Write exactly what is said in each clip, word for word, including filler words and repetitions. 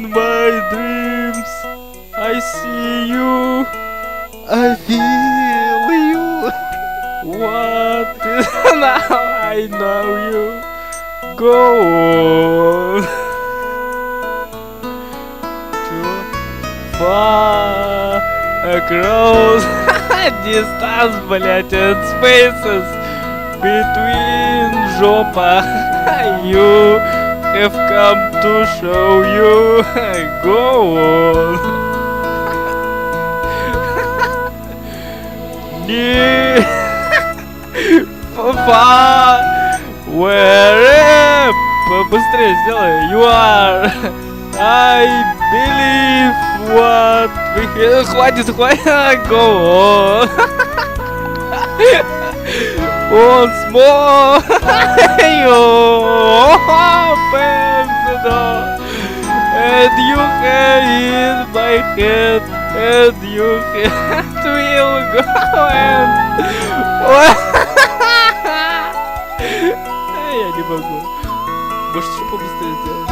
In my dreams, I see you. I feel you. What is now? I know you. Go on. Too far across distance, блять, and spaces between жопа. You have come to show you. Go on. Не фа where побыстрее сделай. You are. I believe what we have. Хватит, хватит. Go on. Once more. You open the door, and you have in my head, and you have will go and. Я не могу. Может, еще побыстрее сделать.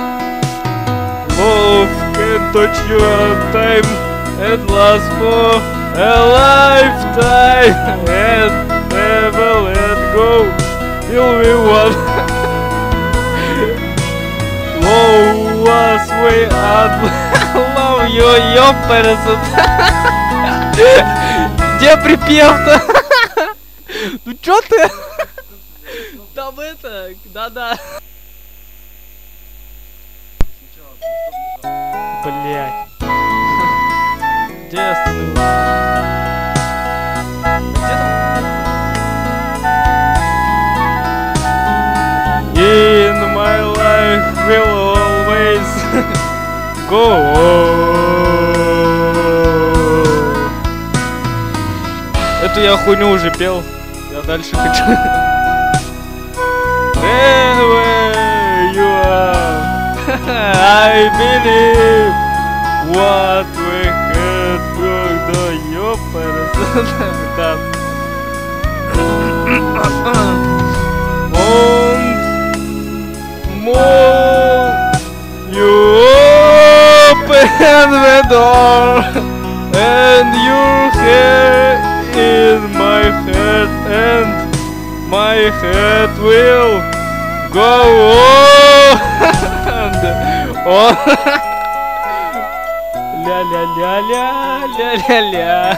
Love can touch you on time and last for a lifetime and never let go till we won. Love was way out. Love you, ёпарасы. Где припев-то? Ну чё ты? Там это, да-да. Блять. Где я остановился? Где там? In my life will always go on. Эту я хуйню уже пел. Я дальше хочу. Where you are, I believe what we had to do. Ёпарасы. And more you open the door, and your hair in my head, and my head will go on. On. Ля ля ля ля ля ля ля.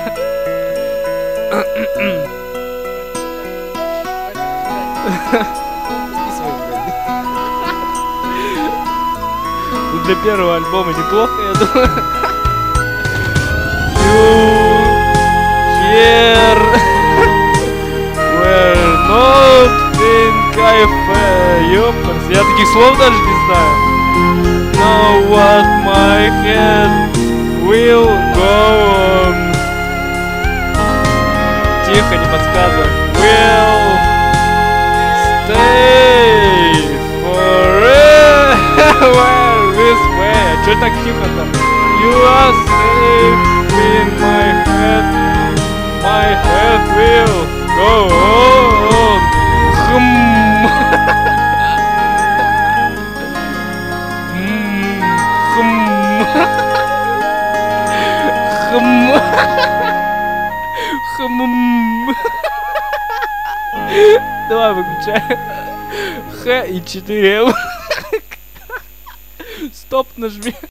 Для первого альбома неплохо, я думаю. You here were not think I fair. Ёпарс, я таких слов даже не знаю. Know what my head will go on. Тихо, не подсказывай. Will stay forever this way. Чё так тихо-то? You are safe in my head. My head will go on. Хм. Хм. Хм. Хм. Давай выключай. Х и четыре. Стоп нажми.